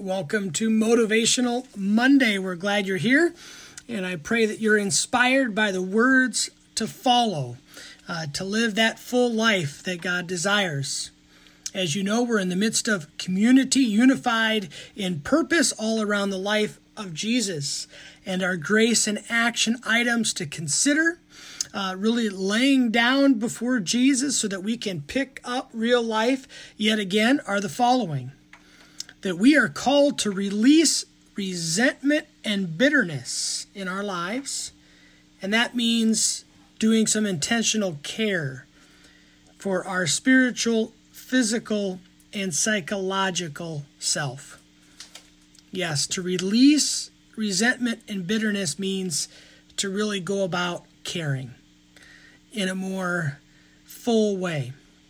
Welcome to Motivational Monday. We're glad you're here, and I pray that you're inspired by the words to follow, to live that full life that God desires. As you know, we're in the midst of community unified in purpose all around the life of Jesus, and our grace and action items to consider, really laying down before Jesus so that we can pick up real life yet again, are the following: that we are called to release resentment and bitterness in our lives, and that means doing some intentional care for our spiritual, physical, and psychological self. Yes, to release resentment and bitterness means to really go about caring in a more full way.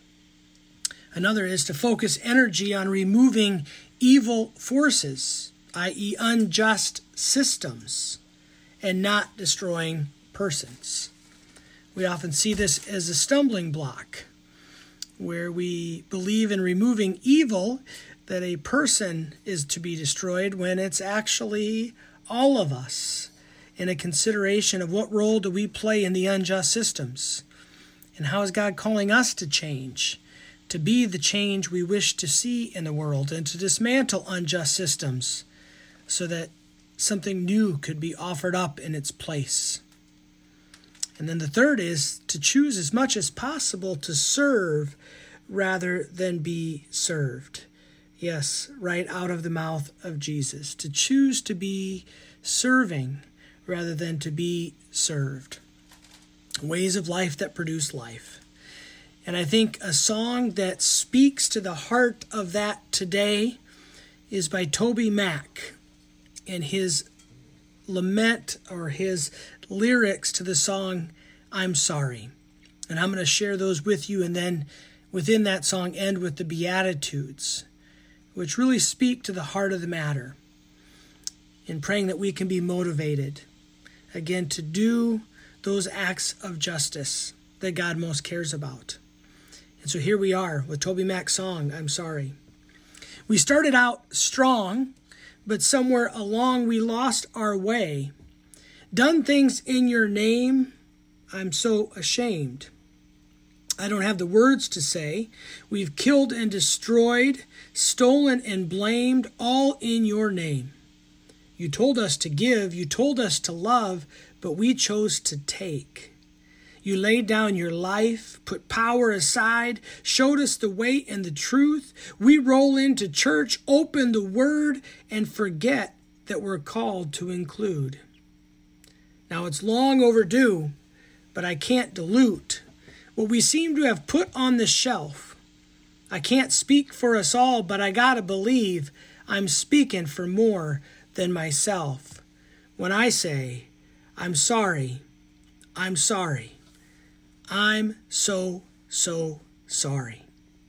Another is to focus energy on removing evil forces, i.e. unjust systems, and not destroying persons. We often see this as a stumbling block, where we believe in removing evil, that a person is to be destroyed, when it's actually all of us, in a consideration of what role do we play in the unjust systems, and how is God calling us to change, to be the change we wish to see in the world, and to dismantle unjust systems so that something new could be offered up in its place. And then the third is to choose as much as possible to serve rather than be served. Yes, right out of the mouth of Jesus. To choose to be serving rather than to be served. Ways of life that produce life. And I think a song that speaks to the heart of that today is by Toby Mac, and his lament, or his lyrics to the song, I'm Sorry. And I'm going to share those with you, and then within that song end with the Beatitudes, which really speak to the heart of the matter, in praying that we can be motivated, again, to do those acts of justice that God most cares about. And so here we are with Toby Mac's song, I'm Sorry. We started out strong, but somewhere along we lost our way. Done things in your name, I'm so ashamed. I don't have the words to say. We've killed and destroyed, stolen and blamed, all in your name. You told us to give, you told us to love, but we chose to take. You laid down your life, put power aside, showed us the way and the truth. We roll into church, open the word, and forget that we're called to include. Now it's long overdue, but I can't dilute what we seem to have put on the shelf. I can't speak for us all, but I gotta believe I'm speaking for more than myself when I say, I'm sorry, I'm sorry. I'm so sorry.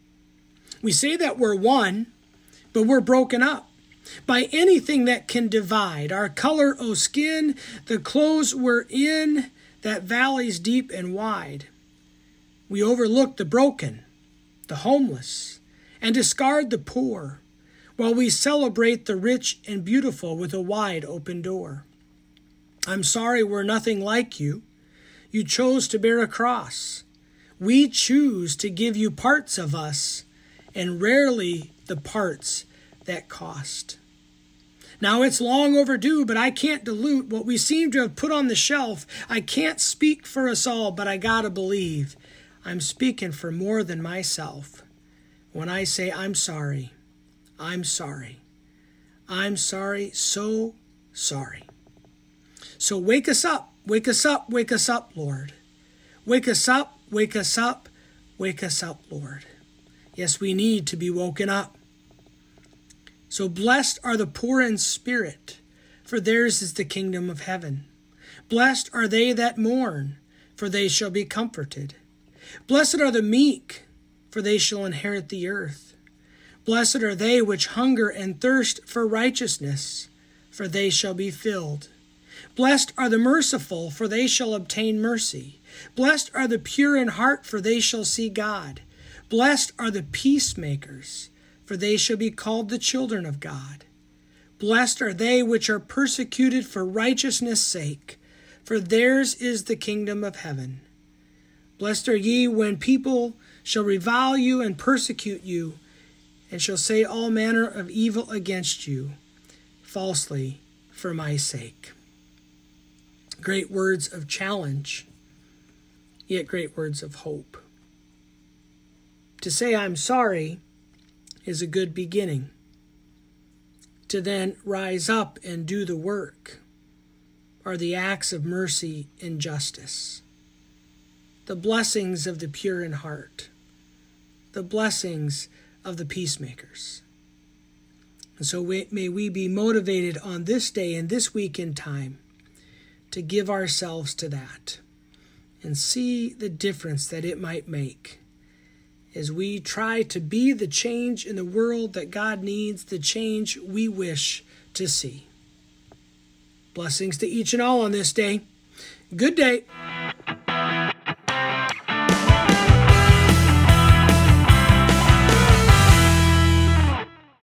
We say that we're one, but we're broken up by anything that can divide. Our color o' skin, the clothes we're in, that valley's deep and wide. We overlook the broken, the homeless, and discard the poor, while we celebrate the rich and beautiful with a wide open door. I'm sorry we're nothing like you. You chose to bear a cross. We choose to give you parts of us, and rarely the parts that cost. Now it's long overdue, but I can't dilute what we seem to have put on the shelf. I can't speak for us all, but I gotta believe I'm speaking for more than myself when I say I'm sorry. I'm sorry. I'm sorry, so sorry. So wake us up. Wake us up, wake us up, Lord. Wake us up, wake us up, wake us up, Lord. Yes, we need to be woken up. So blessed are the poor in spirit, for theirs is the kingdom of heaven. Blessed are they that mourn, for they shall be comforted. Blessed are the meek, for they shall inherit the earth. Blessed are they which hunger and thirst for righteousness, for they shall be filled. Blessed are the merciful, for they shall obtain mercy. Blessed are the pure in heart, for they shall see God. Blessed are the peacemakers, for they shall be called the children of God. Blessed are they which are persecuted for righteousness' sake, for theirs is the kingdom of heaven. Blessed are ye when people shall revile you and persecute you, and shall say all manner of evil against you, falsely for my sake. Great words of challenge, yet great words of hope. To say I'm sorry is a good beginning. To then rise up and do the work are the acts of mercy and justice, the blessings of the pure in heart, the blessings of the peacemakers. And so may we be motivated on this day and this week in time to give ourselves to that and see the difference that it might make as we try to be the change in the world that God needs, the change we wish to see. Blessings to each and all on this day. Good day.